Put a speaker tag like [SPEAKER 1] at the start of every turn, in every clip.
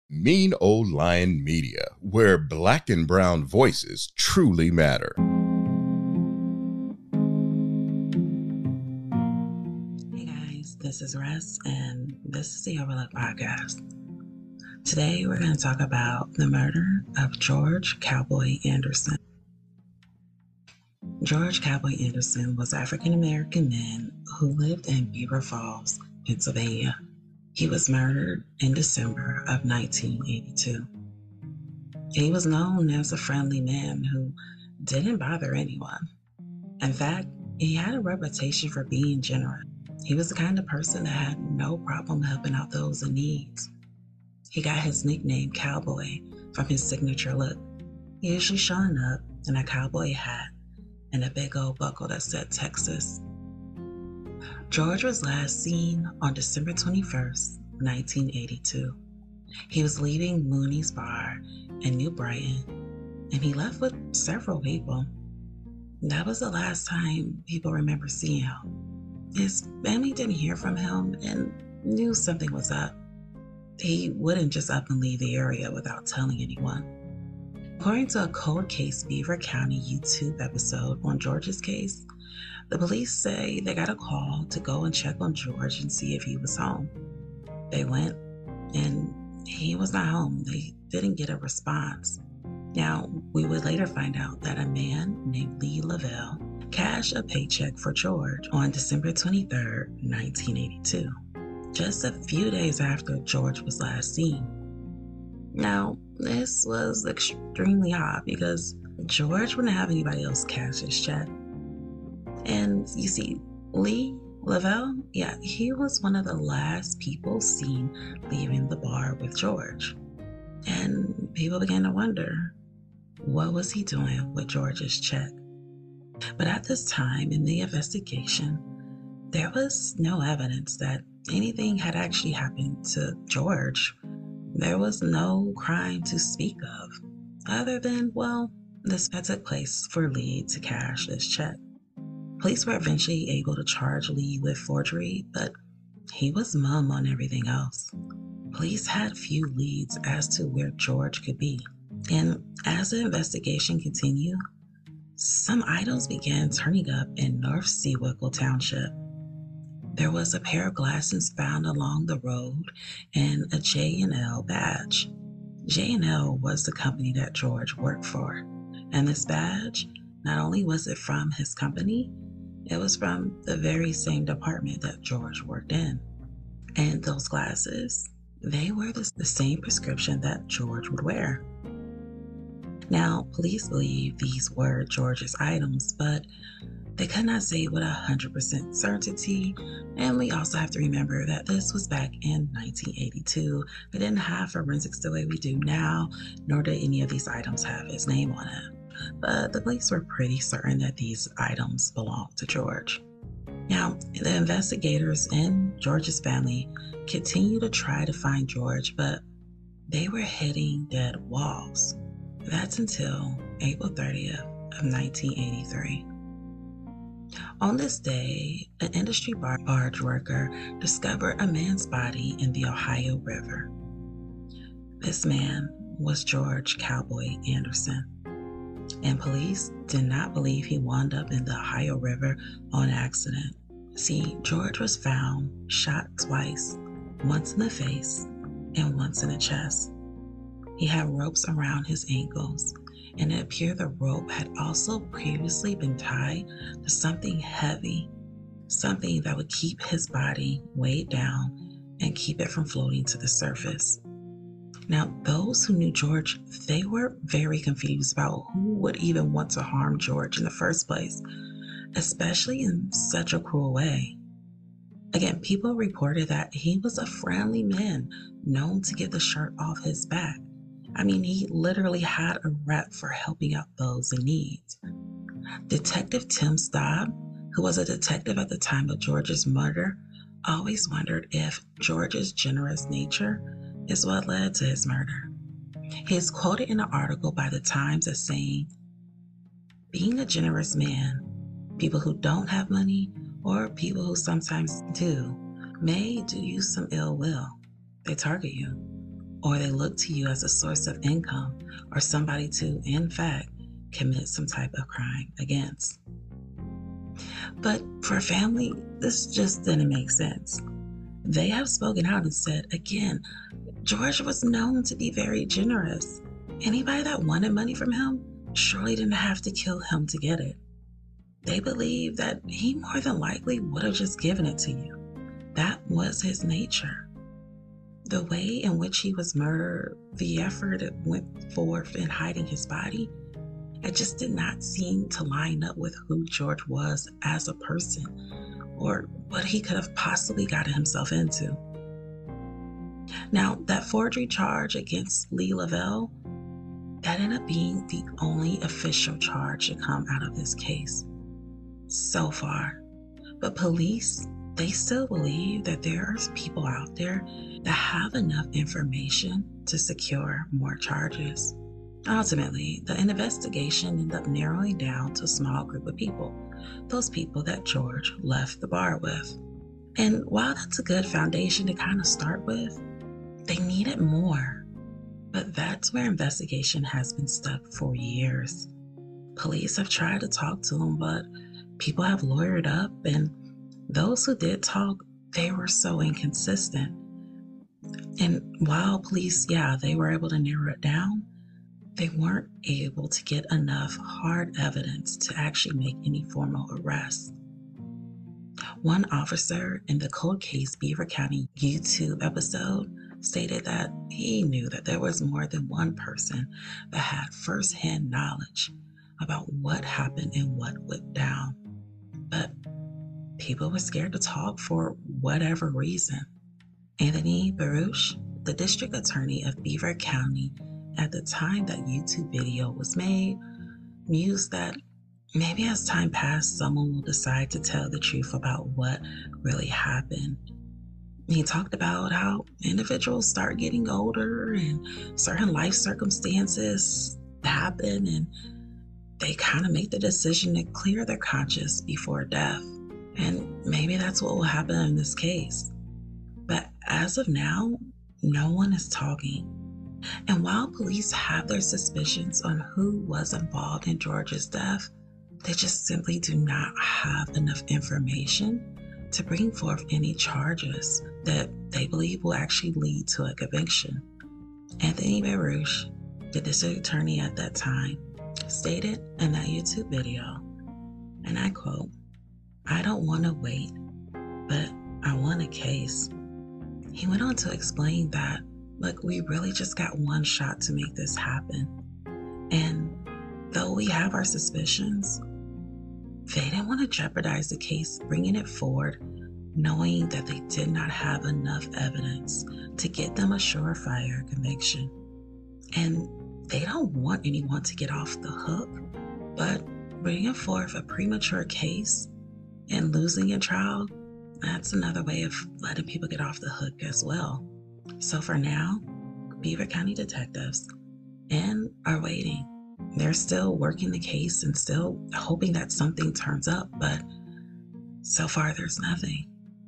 [SPEAKER 1] Mean Old Lion Media, where black and brown voices truly matter.
[SPEAKER 2] Hey guys, this is Russ, and this is the Overlook Podcast. Today we're going to talk about the murder of George Cowboy Anderson. George Cowboy Anderson was an African-American man who lived in Beaver Falls, Pennsylvania. He was murdered in December of 1982. He was known as a friendly man who didn't bother anyone. In fact, he had a reputation for being generous. He was the kind of person that had no problem helping out those in need. He got his nickname Cowboy from his signature look, usually showing up in a cowboy hat and a big old buckle that said Texas. George was last seen on December 21st, 1982. He was leaving Mooney's Bar in New Brighton, and he left with several people. That was the last time people remember seeing him. His family didn't hear from him and knew something was up. He wouldn't just up and leave the area without telling anyone. According to a Cold Case Beaver County YouTube episode on George's case, the police say they got a call to go and check on George and see if he was home. They went, and he was not home. They didn't get a response. Now, we would later find out that a man named Lee Lavelle cashed a paycheck for George on December 23rd, 1982, just a few days after George was last seen. Now, this was extremely odd because George wouldn't have anybody else cash his check. And you see, Lee Lavelle, he was one of the last people seen leaving the bar with George. And people began to wonder, what was he doing with George's check? But at this time in the investigation, there was no evidence that anything had actually happened to George. There was no crime to speak of, other than, this had took place for Lee to cash this check. Police were eventually able to charge Lee with forgery, but he was mum on everything else. Police had few leads as to where George could be. And as the investigation continued, some items began turning up in North Seawickle Township. There was a pair of glasses found along the road and a J&L badge. J&L was the company that George worked for. And this badge, not only was it from his company, it was from the very same department that George worked in. And those glasses, they were the same prescription that George would wear. Now, police believe these were George's items, but they could not say with 100% certainty. And we also have to remember that this was back in 1982. We didn't have forensics the way we do now, nor did any of these items have his name on it. But the police were pretty certain that these items belonged to George. Now, the investigators and George's family continued to try to find George, but they were hitting dead walls. That's until April 30th of 1983. On this day, an industry barge worker discovered a man's body in the Ohio River. This man was George Cowboy Anderson, and police did not believe he wound up in the Ohio River on accident. See, George was found shot twice, once in the face and once in the chest. He had ropes around his ankles, and it appeared the rope had also previously been tied to something heavy, something that would keep his body weighed down and keep it from floating to the surface. Now, those who knew George, they were very confused about who would even want to harm George in the first place, especially in such a cruel way. Again, people reported that he was a friendly man known to get the shirt off his back. I mean, he literally had a rep for helping out those in need. Detective Tim Staub, who was a detective at the time of George's murder, always wondered if George's generous nature is what led to his murder. He is quoted in an article by the Times as saying, "Being a generous man, people who don't have money or people who sometimes do may do you some ill will. They target you. or they look to you as a source of income or somebody to, in fact, commit some type of crime against. But for family, this just didn't make sense. They have spoken out and said, again, George was known to be very generous. Anybody that wanted money from him surely didn't have to kill him to get it. They believe that he more than likely would have just given it to you. That was his nature. The way in which he was murdered, the effort that went forth in hiding his body, it just did not seem to line up with who George was as a person or what he could have possibly gotten himself into. Now, that forgery charge against Lee Lavelle, that ended up being the only official charge to come out of this case so far. But police, they still believe that there are people out there that have enough information to secure more charges. Ultimately, the investigation ended up narrowing down to a small group of people, those people that George left the bar with. And while that's a good foundation to kind of start with, they needed more. But that's where investigation has been stuck for years. Police have tried to talk to them, but people have lawyered up, and those who did talk, they were so inconsistent. And while police, they were able to narrow it down, they weren't able to get enough hard evidence to actually make any formal arrests. One officer in the Cold Case Beaver County YouTube episode stated that he knew that there was more than one person that had firsthand knowledge about what happened and what went down. But people were scared to talk for whatever reason. Anthony Baruch, the district attorney of Beaver County at the time that YouTube video was made, mused that maybe as time passed, someone will decide to tell the truth about what really happened. He talked about how individuals start getting older and certain life circumstances happen, and they kind of make the decision to clear their conscience before death. And maybe that's what will happen in this case. But as of now, no one is talking. And while police have their suspicions on who was involved in George's death, they just simply do not have enough information to bring forth any charges that they believe will actually lead to a conviction. Anthony Baruch, the district attorney at that time, stated in that YouTube video, and I quote, "I don't want to wait, but I want a case." He went on to explain that, look, we really just got one shot to make this happen. And though we have our suspicions, they didn't want to jeopardize the case, bringing it forward, knowing that they did not have enough evidence to get them a surefire conviction. And they don't want anyone to get off the hook, but bringing forth a premature case and losing a trial, that's another way of letting people get off the hook as well. So for now, Beaver County detectives are waiting. They're still working the case and still hoping that something turns up, but so far there's nothing.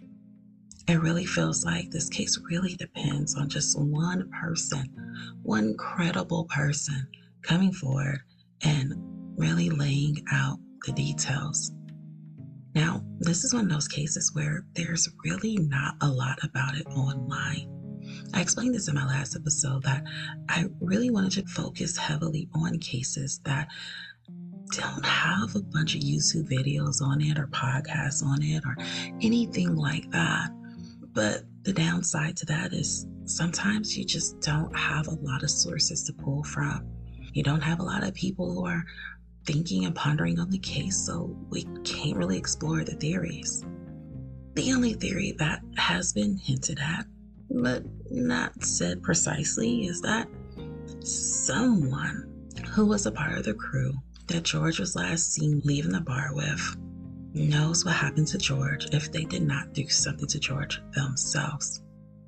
[SPEAKER 2] It really feels like this case really depends on just one person, one credible person coming forward and really laying out the details. Now, this is one of those cases where there's really not a lot about it online. I explained this in my last episode that I really wanted to focus heavily on cases that don't have a bunch of YouTube videos on it or podcasts on it or anything like that. But the downside to that is sometimes you just don't have a lot of sources to pull from. You don't have a lot of people who are thinking and pondering on the case, so we can't really explore the theories. The only theory that has been hinted at, but not said precisely, is that someone who was a part of the crew that George was last seen leaving the bar with knows what happened to George if they did not do something to George themselves.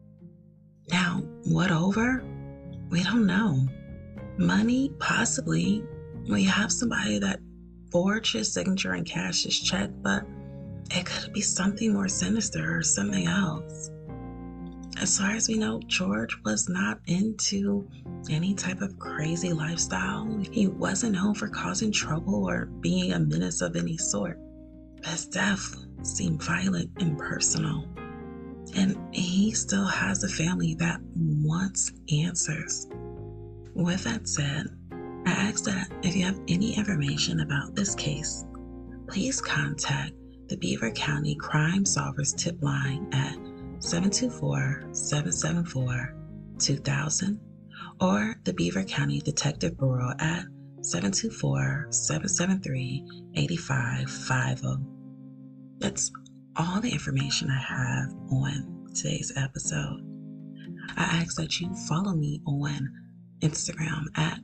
[SPEAKER 2] Now, what over? We don't know. Money, possibly. We have somebody that forged his signature and cashed his check, but it could be something more sinister or something else. As far as we know, George was not into any type of crazy lifestyle. He wasn't known for causing trouble or being a menace of any sort. His death seemed violent and personal. And he still has a family that wants answers. With that said, I ask that if you have any information about this case, please contact the Beaver County Crime Solvers tip line at 724-774-2000 or the Beaver County Detective Bureau at 724-773-8550. That's all the information I have on today's episode. I ask that you follow me on Instagram at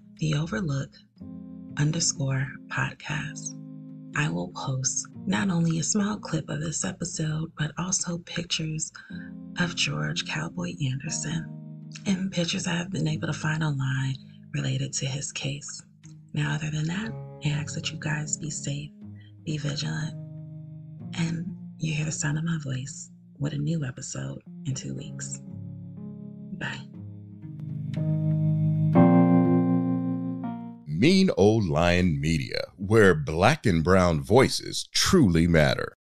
[SPEAKER 2] theoverlook_podcast. I will post not only a small clip of this episode, but also pictures of George Cowboy Anderson and pictures I have been able to find online related to his case. Now, other than that, I ask that you guys be safe, be vigilant, and you hear the sound of my voice with a new episode in 2 weeks. Bye.
[SPEAKER 1] Mean Old Lion Media, where black and brown voices truly matter.